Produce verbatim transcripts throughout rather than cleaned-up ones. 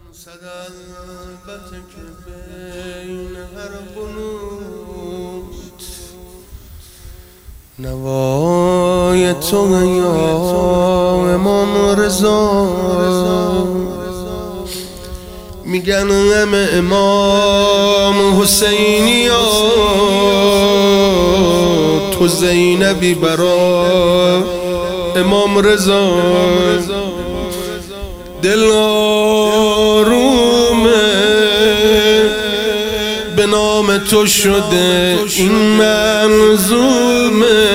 صد البته که بین هر قنوت نوای تو یا امام رضا میگن همه امام حسینی یا تو زینبی برا امام رضا دل آرومه به نام تو شده این منظومه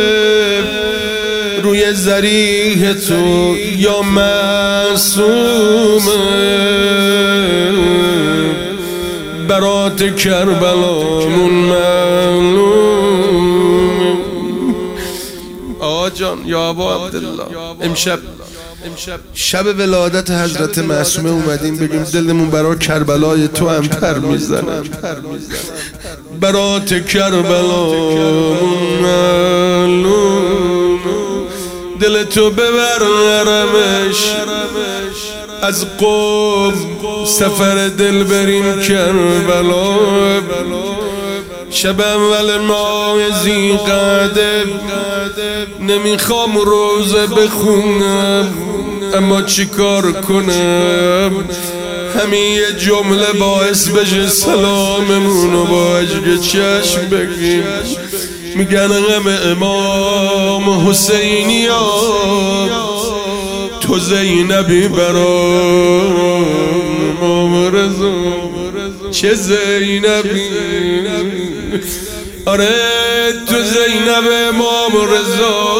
روی ذریح تو یا معصومه برات کربلامون معلومه. آقا جان یا ابا عبدالله امشب شب ولادت حضرت معصومه اومدیم بگیم دلمون برای کربلای تو هم پر میزنه برات کربلامون معلوم دل تو ببر نرمش از قوم سفر دل بریم کربلا شب اول ماه ذی قعده نمیخوام روزه بخونم اما چی کار کنم همین یه جمله باعث بشه سلاممونو با عشق چشم بگیم میگن همه امام حسینی ها تو زینبی برا امام رضا چه زینبی آره تو زینب امام رضا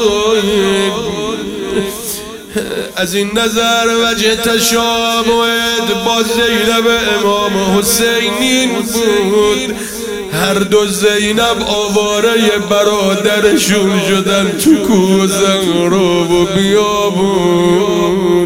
از این نظر وجه تشابهت با زینب امام حسینین بود هر دو زینب آواره برادرشون شدن تو کوه زهرا و بیابون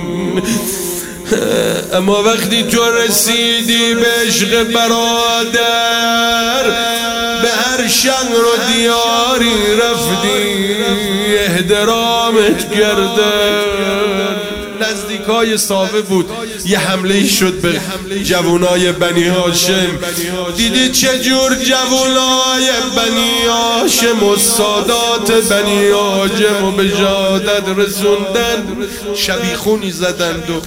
اما وقتی تو رسیدی به عشق برادر به هر شهر و دیاری رفتی احترامت کردن نزدیکای صافه بود یه حمله شد به جوانای بنی هاشم دیدی چجور جوانای بنی هاشم و سادات بنی هاشم و به جادت رسوندن شبیخونی زدند و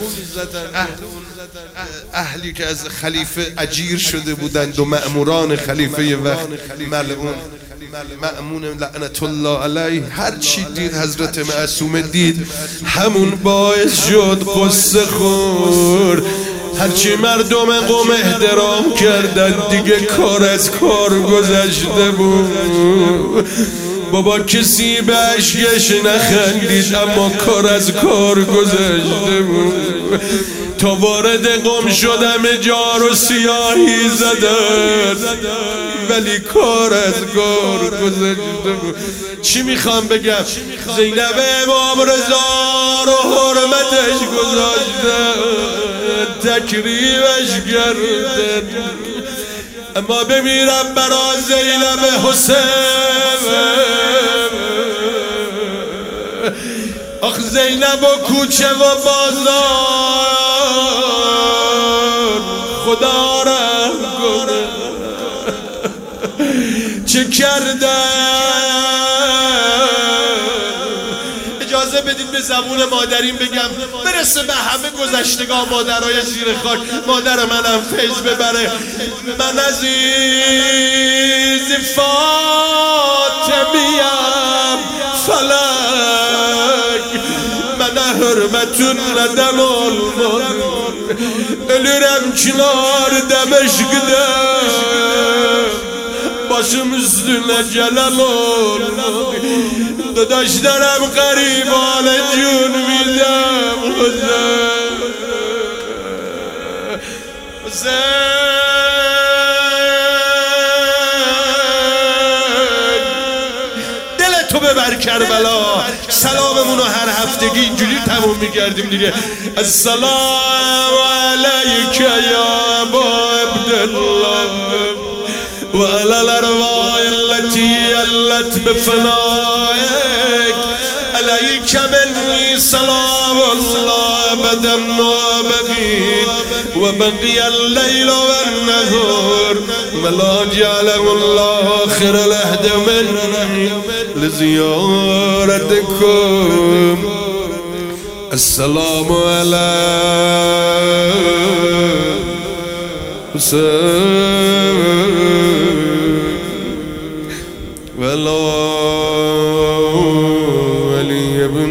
اهلی که از خلیفه اجیر شده بودند و مأموران خلیفه یه وقت ملعون مأمون لعنت الله علیه هر چی دید حضرت معصومه دید همون باعث شد قصه خور هرچی مردم قوم احترام کردن دیگه کار از کار گذشته بود بابا کسی به عشقش نخندید اما کار از کار گذشته بود تا وارد قوم شدم جار و سیاهی زدن ولی کار از کار گذشته بود چی میخوام بگم زینب امام رضا رو حرمتش گذاشتن تکریمش کردن اما بمیرم برا زینب حسین آخ زینب و کوچه و بازار خدا رحم کنه چه کردن اجازه بدید به زبون مادرین بگم برسه به همه گذشتگاه مادرای زیر خاک مادر منم فیض ببره من عزیز فاطمیم فلک من حرمتون ندم olmadı ölürem çınar Demeşk'de başım üstüne celal olmadı dadaşlarım garibane cun bildim Hüseyin Hüseyin دل تو ببر کربلا سلاممونو هر هفتگی اینجوری تموم میکردیم دیگه السلام علیک یا ابا عبدالله و علی الارواح التي علت بفنائک عليك مني سلام الله أبدا ما بقيت وبقي الليل والنهار ولا جعله الله آخر العهد مني لزيارتكم. السلام على حسين ولا علي بن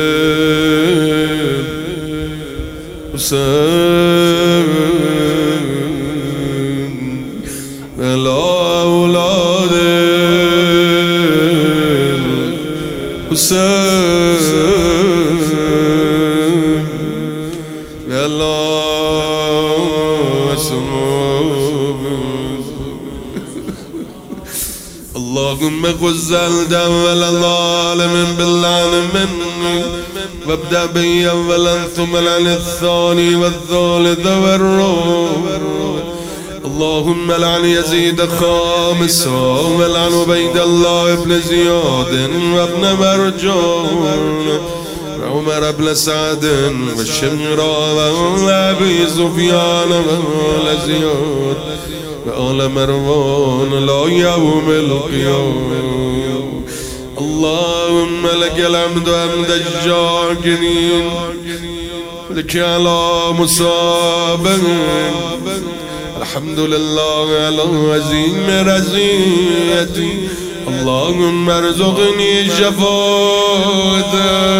حسين ولا أولاد حسين ولا اللهم غزل دول الظالم باللعن مني وابدأ بي أولا ثم العن الثاني والثالث والرابع. اللهم لعن يزيد خامسا ولعن عبيد الله بن زياد وابن مرجان وعمر بن سعد والشمرا وابي سفيان وآل زياد وآل مروان لا يوم القيامة. اللهم لك الحمد حمد الشاكرين لك على مصابهم. الحمد لله على عظيم رزيتي. اللهم ارزقني شفاعة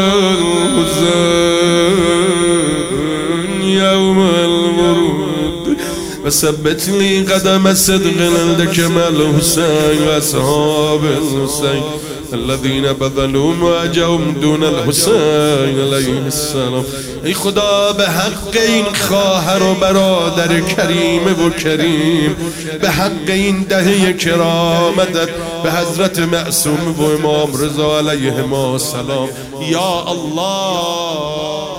الحسين يوم الورود وثبت لي قدم الصدق عند كمال الحسين وأصحاب الحسين الذين بذلوا مواجههم دون الحسين عليه السلام. ای خدا به حق این خواهر و برادر کریم و کریم، به حق این دهه کرامتت، به حضرت معصوم و امام رضا علیهم السلام، یا الله